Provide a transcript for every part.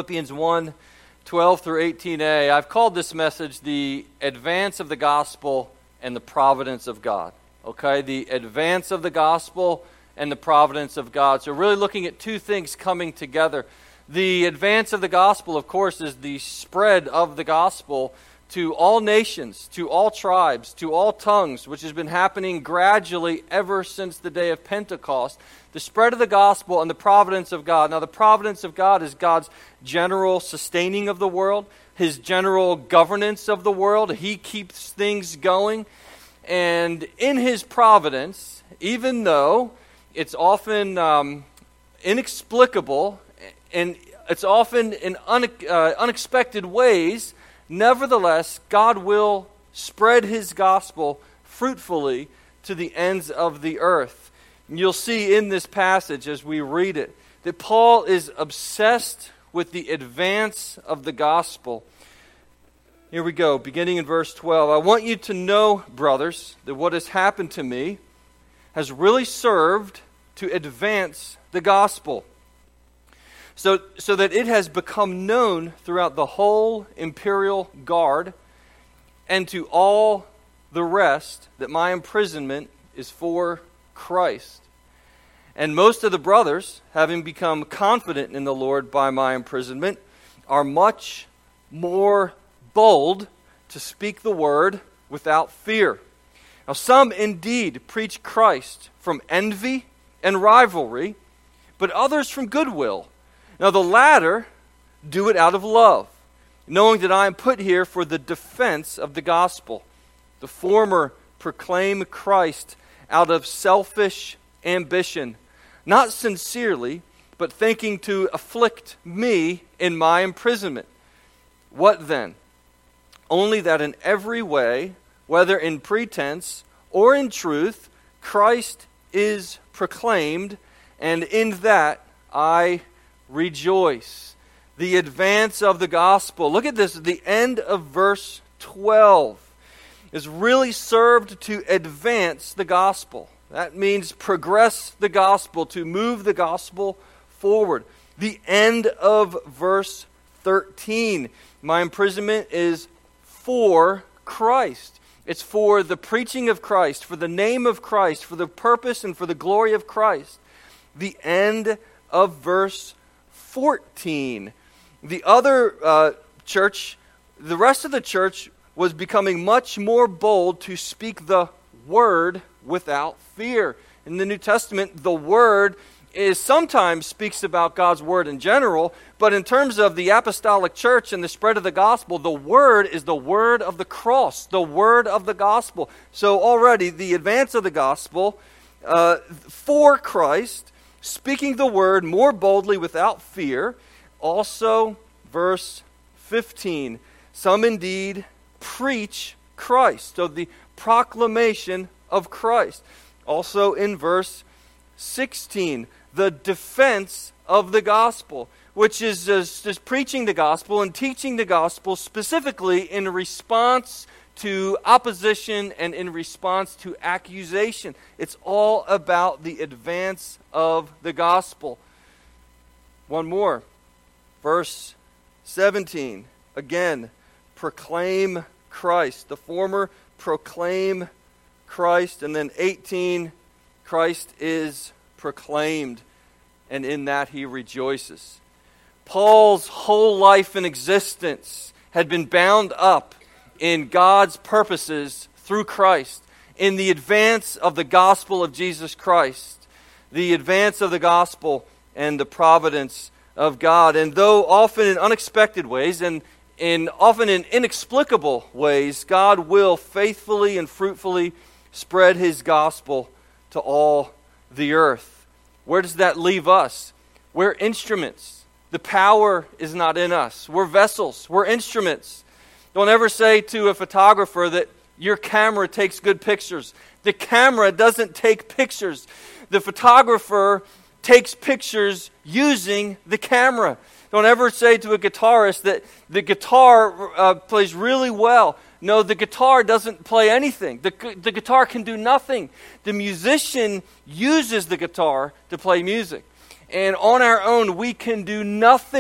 Philippians 1, 12 through 18a. I've called this message the advance of the gospel and the providence of God. Okay, the advance of the gospel and the providence of God. So really looking at two things coming together. The advance of the gospel, of course, is the spread of the gospel to all nations, to all tribes, to all tongues, which has been happening gradually ever since the day of Pentecost. The spread of the gospel and the providence of God. Now, the providence of God is God's general sustaining of the world, His general governance of the world. He keeps things going. And in His providence, even though it's often inexplicable and it's often in unexpected ways, nevertheless, God will spread His gospel fruitfully to the ends of the earth. And you'll see in this passage as we read it that Paul is obsessed with the advance of the gospel. Here we go, beginning in verse 12. I want you to know, brothers, that what has happened to me has really served to advance the gospel, so that it has become known throughout the whole imperial guard and to all the rest that my imprisonment is for Christ. And most of the brothers, having become confident in the Lord by my imprisonment, are much more bold to speak the word without fear. Now some indeed preach Christ from envy and rivalry, but others from goodwill. Now the latter do it out of love, knowing that I am put here for the defense of the gospel. The former proclaim Christ out of selfish ambition, not sincerely, but thinking to afflict me in my imprisonment. What then? Only that in every way, whether in pretense or in truth, Christ is proclaimed, and in that I rejoice. The advance of the gospel. Look at this. The end of verse 12 is really served to advance the gospel. That means progress the gospel, to move the gospel forward. The end of verse 13. My imprisonment is for Christ. It's for the preaching of Christ, for the name of Christ, for the purpose and for the glory of Christ. The end of verse 14. The other church, the rest of the church was becoming much more bold to speak the word without fear. In the New Testament, the word sometimes speaks about God's word in general, but in terms of the apostolic church and the spread of the gospel, the word is the word of the cross, the word of the gospel. So already the advance of the gospel for Christ, speaking the word more boldly without fear. Also, verse 15, some indeed preach Christ. So the proclamation of Christ. Also in verse 16, the defense of the gospel, which is just preaching the gospel and teaching the gospel specifically in response to opposition and in response to accusation. It's all about the advance of the gospel. One more. Verse 17. Again, proclaim Christ. The former proclaim Christ. And then 18, Christ is proclaimed, and in that he rejoices. Paul's whole life and existence had been bound up in God's purposes through Christ, in the advance of the gospel of Jesus Christ, the advance of the gospel and the providence of God. And though often in unexpected ways and often in inexplicable ways, God will faithfully and fruitfully spread His gospel to all the earth. Where does that leave us? We're instruments. The power is not in us. We're vessels. We're instruments. Don't ever say to a photographer that your camera takes good pictures. The camera doesn't take pictures. The photographer takes pictures using the camera. Don't ever say to a guitarist that the guitar plays really well. No, the guitar doesn't play anything. The guitar can do nothing. The musician uses the guitar to play music. And on our own, we can do nothing.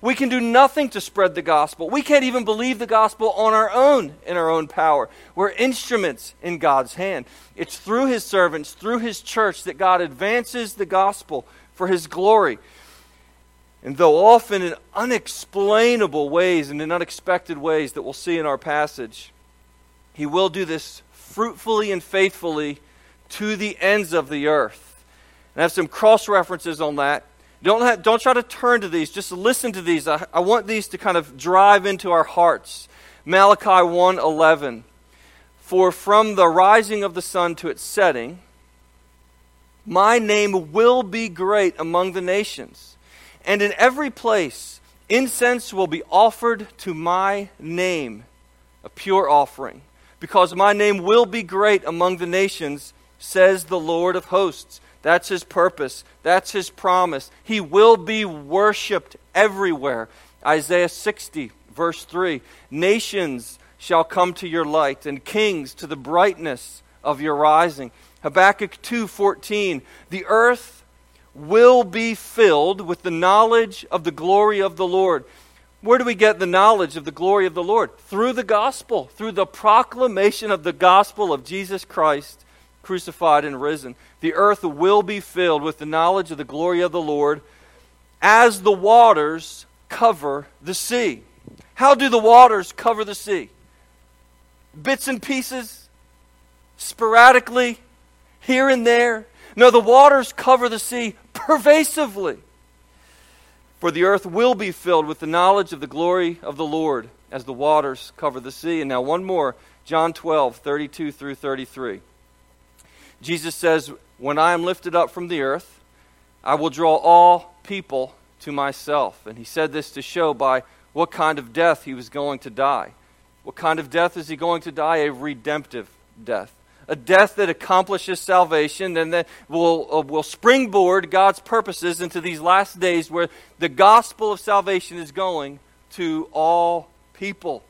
We can do nothing to spread the gospel. We can't even believe the gospel on our own, in our own power. We're instruments in God's hand. It's through His servants, through His church, that God advances the gospel for His glory. And though often in unexplainable ways and in unexpected ways that we'll see in our passage, He will do this fruitfully and faithfully to the ends of the earth. And I have some cross-references on that. Don't try to turn to these. Just listen to these. I want these to kind of drive into our hearts. Malachi 1:11. For from the rising of the sun to its setting, my name will be great among the nations. And in every place, incense will be offered to my name, a pure offering. Because my name will be great among the nations, says the Lord of hosts. That's His purpose. That's His promise. He will be worshipped everywhere. Isaiah 60, verse 3. Nations shall come to your light, and kings to the brightness of your rising. Habakkuk 2:14. The earth will be filled with the knowledge of the glory of the Lord. Where do we get the knowledge of the glory of the Lord? Through the gospel, through the proclamation of the gospel of Jesus Christ, crucified and risen. The earth will be filled with the knowledge of the glory of the Lord as the waters cover the sea. How do the waters cover the sea? Bits and pieces, sporadically, here and there. No, the waters cover the sea pervasively. For the earth will be filled with the knowledge of the glory of the Lord as the waters cover the sea. And now one more, John 12:32 through 33. Jesus says, when I am lifted up from the earth, I will draw all people to myself. And He said this to show by what kind of death He was going to die. What kind of death is He going to die? A redemptive death. A death that accomplishes salvation and that will springboard God's purposes into these last days where the gospel of salvation is going to all people.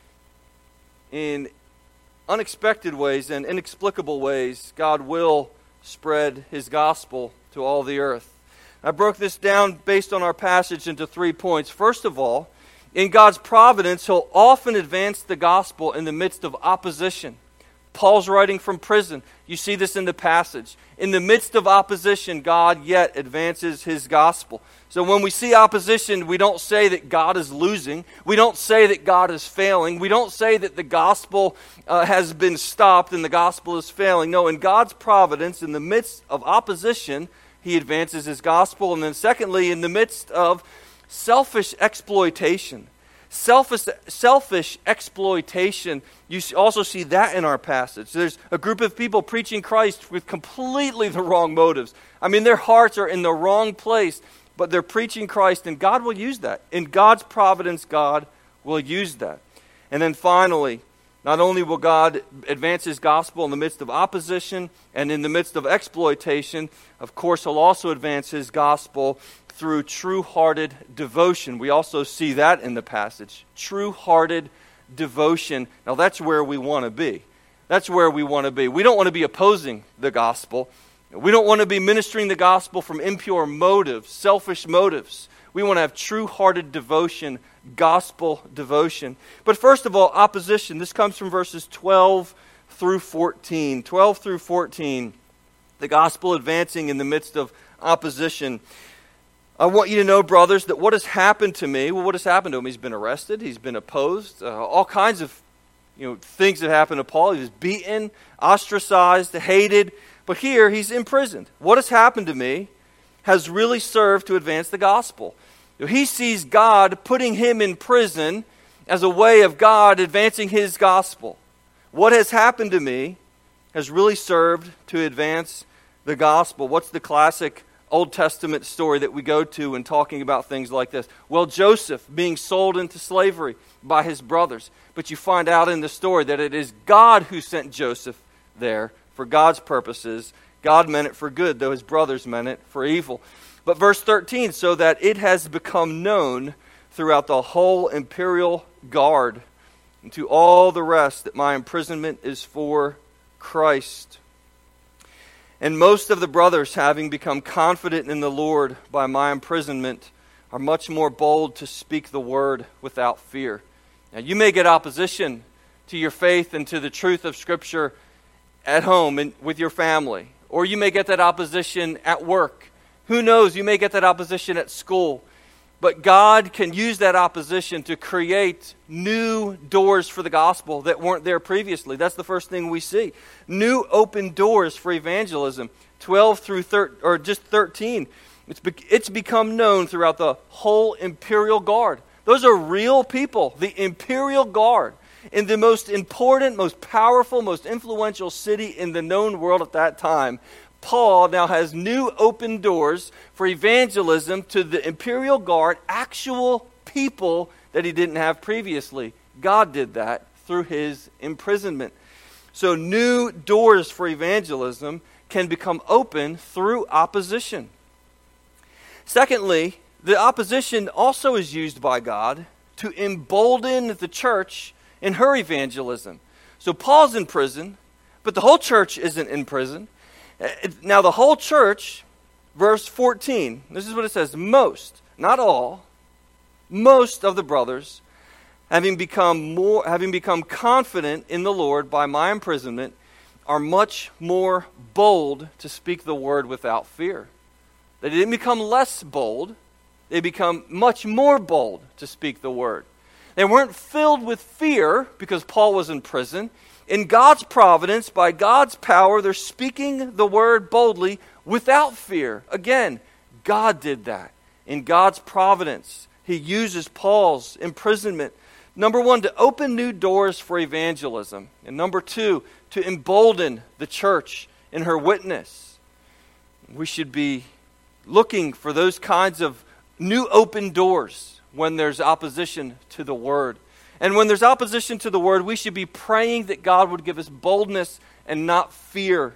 In unexpected ways and inexplicable ways, God will spread His gospel to all the earth. I broke this down based on our passage into 3 points. First of all, in God's providence, He'll often advance the gospel in the midst of opposition. Paul's writing from prison. You see this in the passage. In the midst of opposition, God yet advances His gospel. So when we see opposition, we don't say that God is losing. We don't say that God is failing. We don't say that the gospel has been stopped and the gospel is failing. No, in God's providence, in the midst of opposition, He advances His gospel. And then secondly, in the midst of selfish exploitation. Selfish exploitation, you also see that in our passage. There's a group of people preaching Christ with completely the wrong motives. I mean, their hearts are in the wrong place, but they're preaching Christ, and God will use that. In God's providence, God will use that. And then finally, not only will God advance His gospel in the midst of opposition and in the midst of exploitation, of course, He'll also advance His gospel through true-hearted devotion. We also see that in the passage. True-hearted devotion. Now that's where we want to be. That's where we want to be. We don't want to be opposing the gospel. We don't want to be ministering the gospel from impure motives, selfish motives. We want to have true-hearted devotion, gospel devotion. But first of all, opposition. This comes from verses 12 through 14. 12 through 14. The gospel advancing in the midst of opposition. I want you to know, brothers, that what has happened to me, well, what has happened to him? He's been arrested. He's been opposed. All kinds of things that happened to Paul. He was beaten, ostracized, hated. But here, he's imprisoned. What has happened to me has really served to advance the gospel. He sees God putting him in prison as a way of God advancing His gospel. What has happened to me has really served to advance the gospel. What's the classic Old Testament story that we go to when talking about things like this? Well, Joseph being sold into slavery by his brothers. But you find out in the story that it is God who sent Joseph there for God's purposes. God meant it for good, though his brothers meant it for evil. But verse 13, so that it has become known throughout the whole imperial guard and to all the rest that my imprisonment is for Christ. And most of the brothers, having become confident in the Lord by my imprisonment, are much more bold to speak the word without fear. Now, you may get opposition to your faith and to the truth of Scripture at home and with your family, or you may get that opposition at work. Who knows? You may get that opposition at school. But God can use that opposition to create new doors for the gospel that weren't there previously. That's the first thing we see. New open doors for evangelism. 12 through 13. It's become known throughout the whole imperial guard. Those are real people. The imperial guard in the most important, most powerful, most influential city in the known world at that time. Paul now has new open doors for evangelism to the imperial guard, actual people that he didn't have previously. God did that through his imprisonment. So new doors for evangelism can become open through opposition. Secondly, the opposition also is used by God to embolden the church in her evangelism. So Paul's in prison, but the whole church isn't in prison. Now the whole church, verse 14, this is what it says, most, not all, most of the brothers, having become confident in the Lord by my imprisonment, are much more bold to speak the word without fear. They didn't become less bold, they become much more bold to speak the word. They weren't filled with fear because Paul was in prison. In God's providence, by God's power, they're speaking the word boldly without fear. Again, God did that. In God's providence, he uses Paul's imprisonment, number one, to open new doors for evangelism. And number two, to embolden the church in her witness. We should be looking for those kinds of new open doors when there's opposition to the word. And when there's opposition to the word, we should be praying that God would give us boldness and not fear.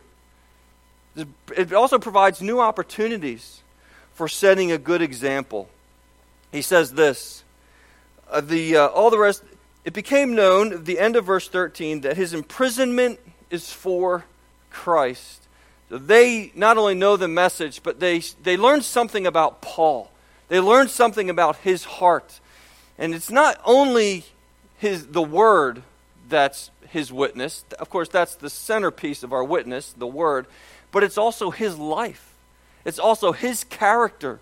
It also provides new opportunities for setting a good example. He says this, all the rest, it became known at the end of verse 13 that his imprisonment is for Christ. So they not only know the message, but they learned something about Paul. They learned something about his heart. And it's not only the word that's his witness. Of course, that's the centerpiece of our witness, the word. But it's also his life. It's also his character.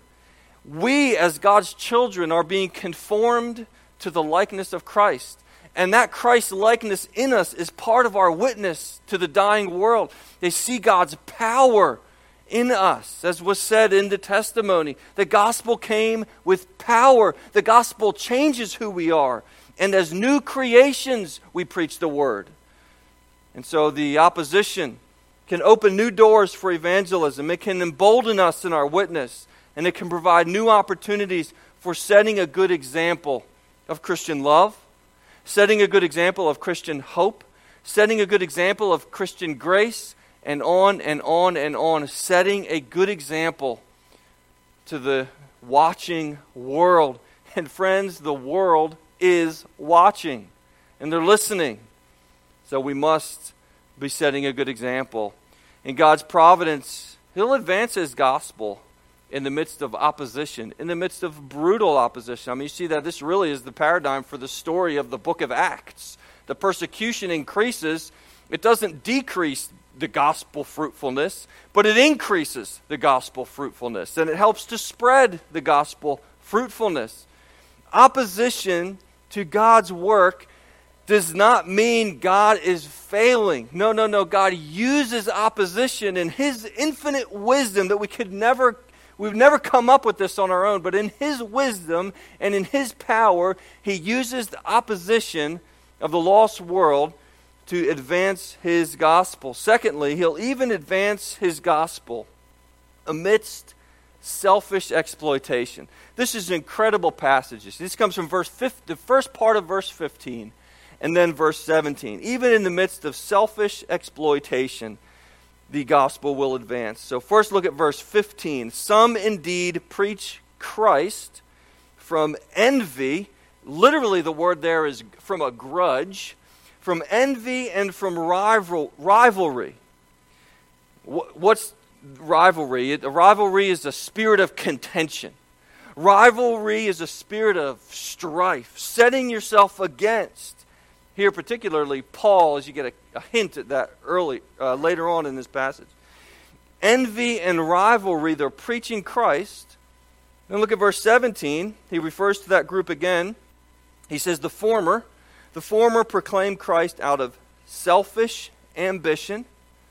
We, as God's children, are being conformed to the likeness of Christ. And that Christ likeness in us is part of our witness to the dying world. They see God's power in us, as was said in the testimony. The gospel came with power. The gospel changes who we are. And as new creations, we preach the word. And so the opposition can open new doors for evangelism. It can embolden us in our witness. And it can provide new opportunities for setting a good example of Christian love, setting a good example of Christian hope, setting a good example of Christian grace, and on and on and on, setting a good example to the watching world. And friends, the world is watching, and they're listening. So we must be setting a good example. In God's providence, he'll advance his gospel in the midst of opposition, in the midst of brutal opposition. I mean, you see that this really is the paradigm for the story of the book of Acts. The persecution increases. It doesn't decrease the gospel fruitfulness, but it increases the gospel fruitfulness, and it helps to spread the gospel fruitfulness. Opposition to God's work does not mean God is failing. No. God uses opposition in his infinite wisdom that we've never come up with this on our own, but in his wisdom and in his power, he uses the opposition of the lost world to advance his gospel. Secondly, he'll even advance his gospel amidst selfish exploitation. This is an incredible passage. This comes from the first part of verse 15 and then verse 17. Even in the midst of selfish exploitation, the gospel will advance. So first look at verse 15. Some indeed preach Christ from envy. Literally the word there is from a grudge. From envy and from rivalry. What's rivalry? A rivalry is a spirit of contention. Rivalry is a spirit of strife, setting yourself against. Here particularly, Paul, as you get a hint at that later on in this passage. Envy and rivalry, they're preaching Christ. Then look at verse 17. He refers to that group again. He says, the former proclaim Christ out of selfish ambition,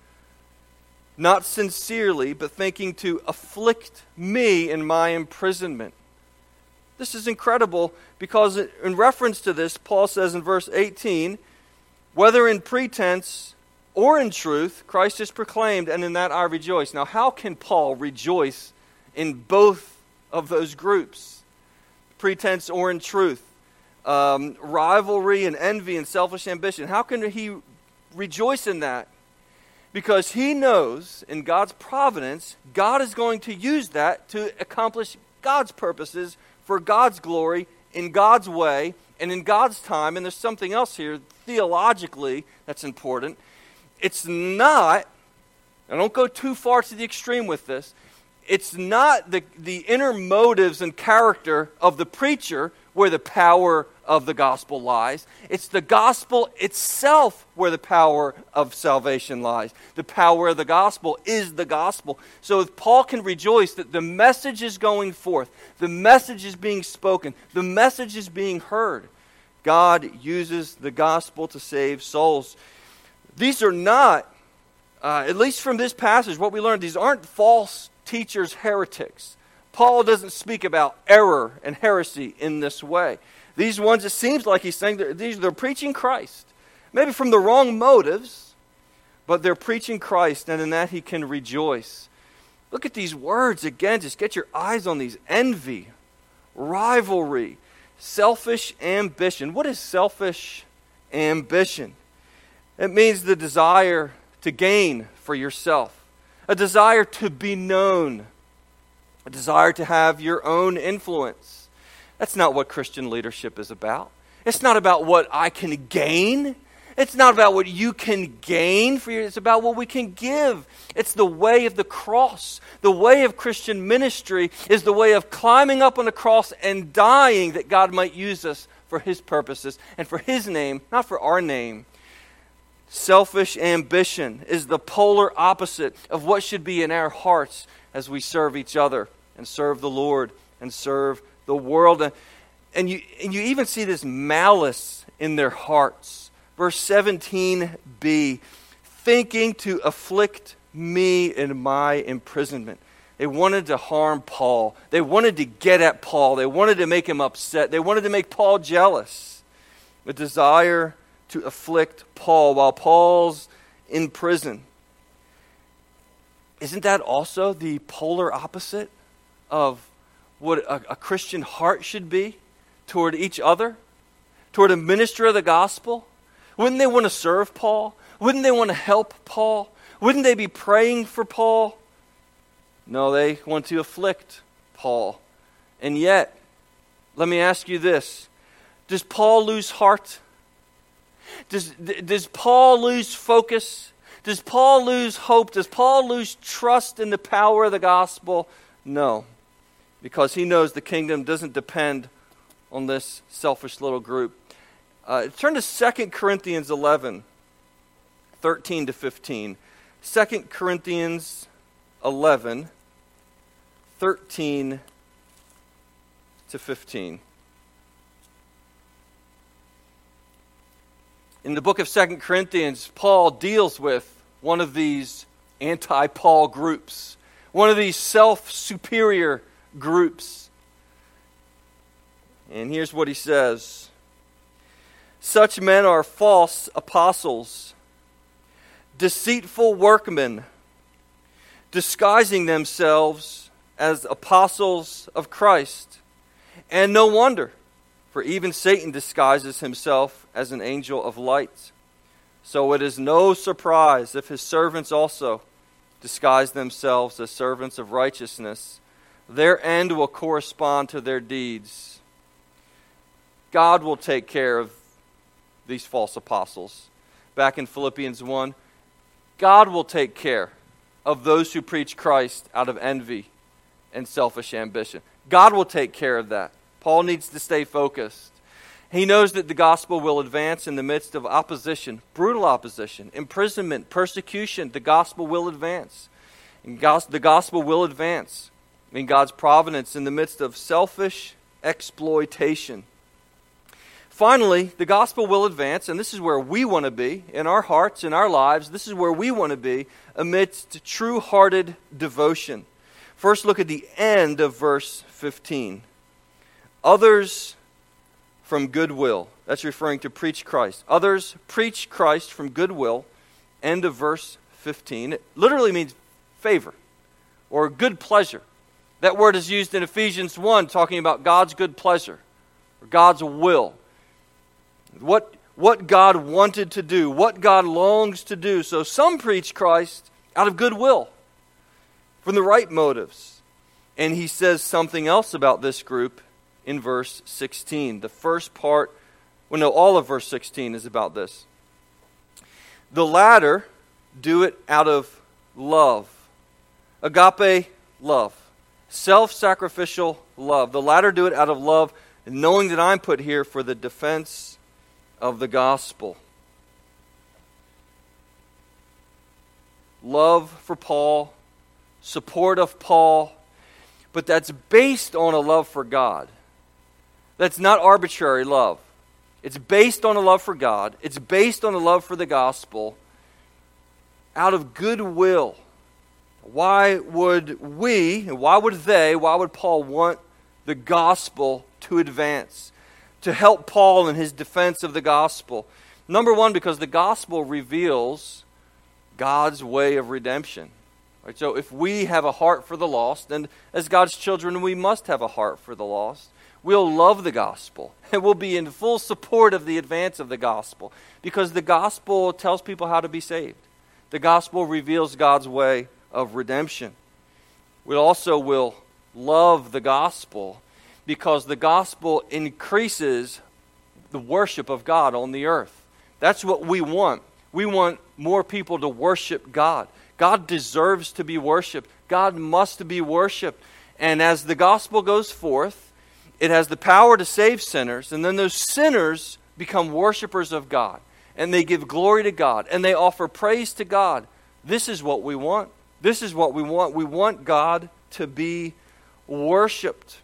not sincerely, but thinking to afflict me in my imprisonment. This is incredible because in reference to this, Paul says in verse 18, whether in pretense or in truth, Christ is proclaimed, and in that I rejoice. Now, how can Paul rejoice in both of those groups? Pretense or in truth. Rivalry and envy and selfish ambition. How can he rejoice in that? Because he knows in God's providence, God is going to use that to accomplish God's purposes for God's glory in God's way and in God's time. And there's something else here theologically that's important. It's not, I don't go too far to the extreme with this, it's not the inner motives and character of the preacher where the power of the gospel lies. It's the gospel itself where the power of salvation lies. The power of the gospel is the gospel. So if Paul can rejoice that the message is going forth, the message is being spoken, the message is being heard. God uses the gospel to save souls. These are not, at least from this passage, what we learned, these aren't false teachers, heretics. Paul doesn't speak about error and heresy in this way. These ones, it seems like he's saying, they're preaching Christ. Maybe from the wrong motives, but they're preaching Christ, and in that he can rejoice. Look at these words again. Just get your eyes on these. Envy, rivalry, selfish ambition. What is selfish ambition? It means the desire to gain for yourself, a desire to be known, a desire to have your own influence. That's not what Christian leadership is about. It's not about what I can gain. It's not about what you can gain for you. It's about what we can give. It's the way of the cross. The way of Christian ministry is the way of climbing up on the cross and dying that God might use us for his purposes and for his name, not for our name. Selfish ambition is the polar opposite of what should be in our hearts as we serve each other and serve the Lord and serve the world. And you even see this malice in their hearts. Verse 17b, thinking to afflict me in my imprisonment. They wanted to harm Paul. They wanted to get at Paul. They wanted to make him upset. They wanted to make Paul jealous. A desire to afflict Paul while Paul's in prison. Isn't that also the polar opposite of what a Christian heart should be toward each other, toward a minister of the gospel? Wouldn't they want to serve Paul? Wouldn't they want to help Paul? Wouldn't they be praying for Paul? No, they want to afflict Paul. And yet, let me ask you this. Does Paul lose heart? Does Paul lose focus? Does Paul lose hope? Does Paul lose trust in the power of the gospel? No, because he knows the kingdom doesn't depend on this selfish little group. Turn to 2 Corinthians 11, 13 to 15. 2 Corinthians 11, 13 to 15. In the book of 2 Corinthians, Paul deals with one of these anti-Paul groups, one of these self-superior groups. And here's what he says. Such men are false apostles, deceitful workmen, disguising themselves as apostles of Christ. And no wonder, for even Satan disguises himself as an angel of light. So it is no surprise if his servants also disguise themselves as servants of righteousness. Their end will correspond to their deeds. God will take care of these false apostles. Back in Philippians 1, God will take care of those who preach Christ out of envy and selfish ambition. God will take care of that. Paul needs to stay focused. He knows that the gospel will advance in the midst of opposition, brutal opposition, imprisonment, persecution. The gospel will advance. And the gospel will advance in God's providence in the midst of selfish exploitation. Finally, the gospel will advance, and this is where we want to be, in our hearts, in our lives. This is where we want to be amidst true-hearted devotion. First, look at the end of verse 15. Others from goodwill. That's referring to preach Christ. Others preach Christ from goodwill. End of verse 15. It literally means favor or good pleasure. That word is used in Ephesians 1, talking about God's good pleasure or God's will. What God wanted to do, what God longs to do. So some preach Christ out of goodwill, from the right motives. And he says something else about this group in verse 16. The first part, all of verse 16 is about this. The latter do it out of love. Agape love. Self-sacrificial love. The latter do it out of love, knowing that I'm put here for the defense of the gospel. Love for Paul, support of Paul, but that's based on a love for God. That's not arbitrary love. It's based on a love for God. It's based on a love for the gospel out of goodwill. Why would Paul want the gospel to advance? To help Paul in his defense of the gospel. Number one, because the gospel reveals God's way of redemption. Right? So if we have a heart for the lost, and as God's children, we must have a heart for the lost. We'll love the gospel, and we'll be in full support of the advance of the gospel, because the gospel tells people how to be saved. The gospel reveals God's way of redemption. We also will love the gospel because the gospel increases the worship of God on the earth. That's what we want. We want more people to worship God. God deserves to be worshiped. God must be worshiped. And as the gospel goes forth, it has the power to save sinners, and then those sinners become worshipers of God, and they give glory to God, and they offer praise to God. This is what we want. This is what we want. We want God to be worshiped.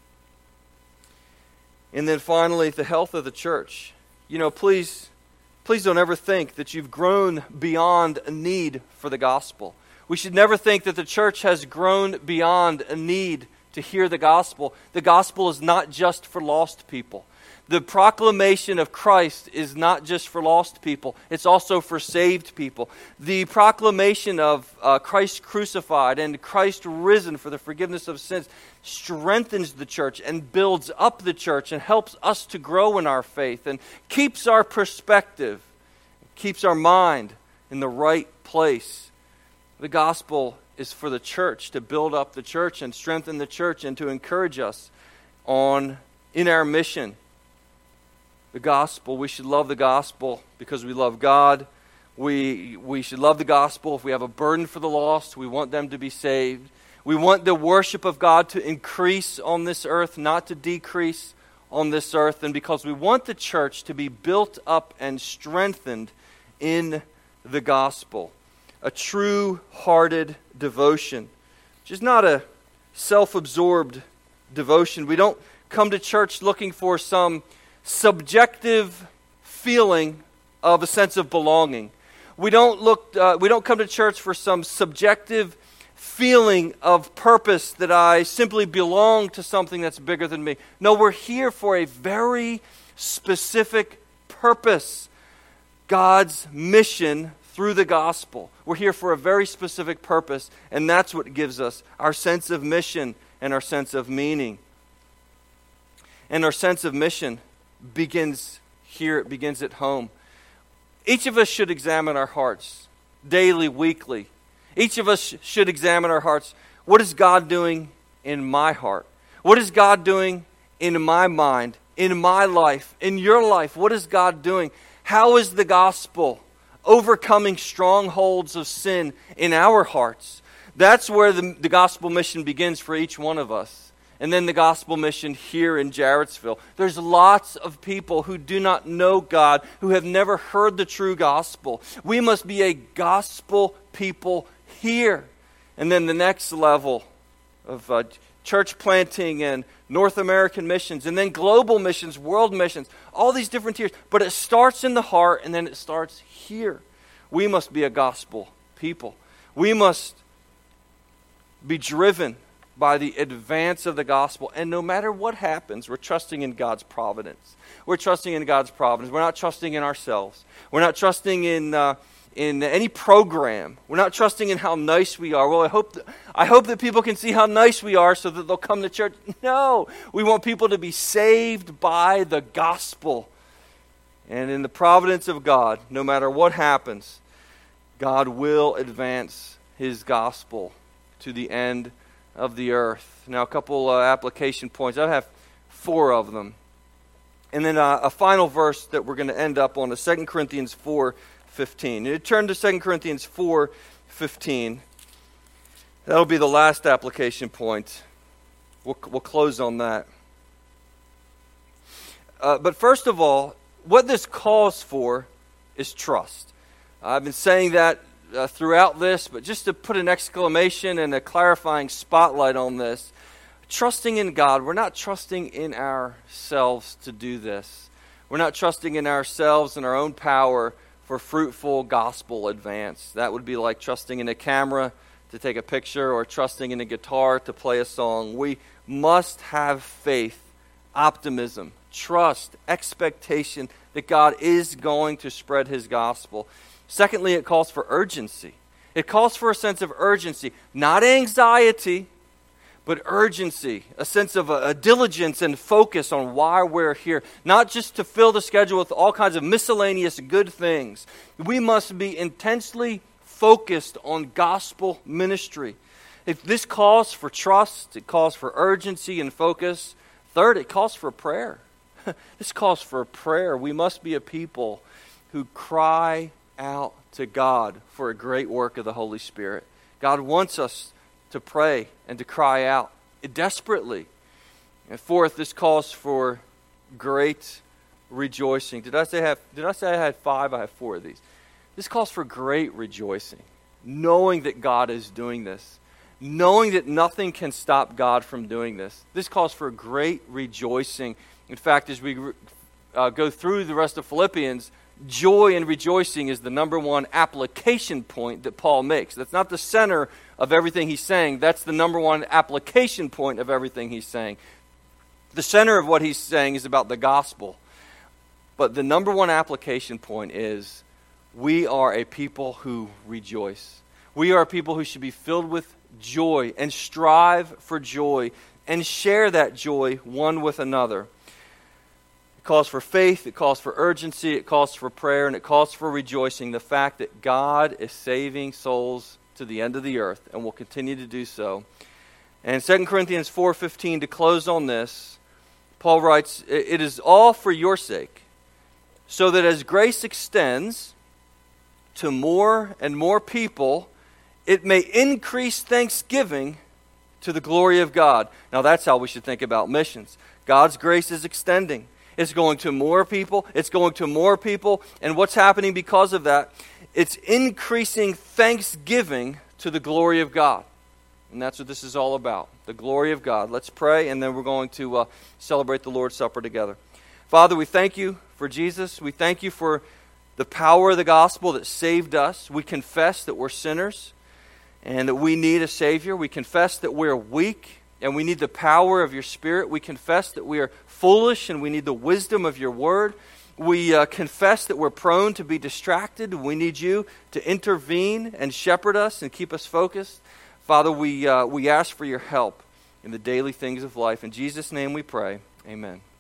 And then finally, the health of the church. Please don't ever think that you've grown beyond a need for the gospel. We should never think that the church has grown beyond a need to hear the gospel. The gospel is not just for lost people. The proclamation of Christ is not just for lost people. It's also for saved people. The proclamation of Christ crucified and Christ risen for the forgiveness of sins strengthens the church and builds up the church and helps us to grow in our faith and keeps our perspective, keeps our mind in the right place. The gospel is for the church, to build up the church and strengthen the church and to encourage us in our mission. The gospel, we should love the gospel because we love God. We should love the gospel if we have a burden for the lost. We want them to be saved. We want the worship of God to increase on this earth, not to decrease on this earth. And because we want the church to be built up and strengthened in the gospel. A true-hearted devotion, which is not a self-absorbed devotion. We don't come to church looking for some subjective feeling of a sense of belonging. We don't come to church for some subjective feeling of purpose that I simply belong to something that's bigger than me. No, we're here for a very specific purpose. God's mission through the gospel. We're here for a very specific purpose, and that's what gives us our sense of mission and our sense of meaning. And our sense of mission begins here, it begins at home. Each of us should examine our hearts daily, weekly. Each of us should examine our hearts. What is God doing in my heart? What is God doing in my mind, in my life, in your life? What is God doing? How is the gospel overcoming strongholds of sin in our hearts? That's where the gospel mission begins for each one of us. And then the gospel mission here in Jarrettsville. There's lots of people who do not know God, who have never heard the true gospel. We must be a gospel people here. And then the next level of church planting and North American missions, and then global missions, world missions, all these different tiers. But it starts in the heart, and then it starts here. We must be a gospel people. We must be driven by the advance of the gospel. And no matter what happens, we're trusting in God's providence. We're trusting in God's providence. We're not trusting in ourselves. We're not trusting in any program. We're not trusting in how nice we are. Well, I hope that people can see how nice we are so that they'll come to church. No, we want people to be saved by the gospel. And in the providence of God, no matter what happens, God will advance His gospel to the end of the earth. Now, a couple application points. I have 4 of them. And then a final verse that we're going to end up on is 2 Corinthians 4:15. You turn to 2 Corinthians 4:15. That'll be the last application point. We'll close on that. But first of all, what this calls for is trust. I've been saying that throughout this, but just to put an exclamation and a clarifying spotlight on this, trusting in God, we're not trusting in ourselves to do this. We're not trusting in ourselves and our own power for fruitful gospel advance. That would be like trusting in a camera to take a picture or trusting in a guitar to play a song. We must have faith, optimism, trust, expectation that God is going to spread His gospel. Secondly, it calls for urgency. It calls for a sense of urgency, not anxiety, but urgency, a sense of a diligence and focus on why we're here, not just to fill the schedule with all kinds of miscellaneous good things. We must be intensely focused on gospel ministry. If this calls for trust, it calls for urgency and focus. Third, it calls for prayer. This calls for prayer. We must be a people who cry out to God for a great work of the Holy Spirit. God wants us to pray and to cry out desperately. And fourth, this calls for great rejoicing. Did I say I had 5? I have 4 of these. This calls for great rejoicing, knowing that God is doing this, knowing that nothing can stop God from doing this. This calls for great rejoicing. In fact, as we go through the rest of Philippians, joy and rejoicing is the number one application point that Paul makes. That's not the center of everything he's saying. That's the number one application point of everything he's saying. The center of what he's saying is about the gospel. But the number one application point is we are a people who rejoice. We are a people who should be filled with joy and strive for joy and share that joy one with another. It calls for faith, it calls for urgency, it calls for prayer, and it calls for rejoicing. The fact that God is saving souls to the end of the earth and will continue to do so. And 2 Corinthians 4:15, to close on this, Paul writes, "It is all for your sake, so that as grace extends to more and more people, it may increase thanksgiving to the glory of God." Now that's how we should think about missions. God's grace is extending. It's going to more people. It's going to more people. And what's happening because of that? It's increasing thanksgiving to the glory of God. And that's what this is all about, the glory of God. Let's pray, and then we're going to celebrate the Lord's Supper together. Father, we thank you for Jesus. We thank you for the power of the gospel that saved us. We confess that we're sinners and that we need a Savior. We confess that we're weak and we need the power of your Spirit. We confess that we are foolish and we need the wisdom of your word. We confess that we're prone to be distracted. We need you to intervene and shepherd us and keep us focused. Father, we ask for your help in the daily things of life. In Jesus' name we pray. Amen.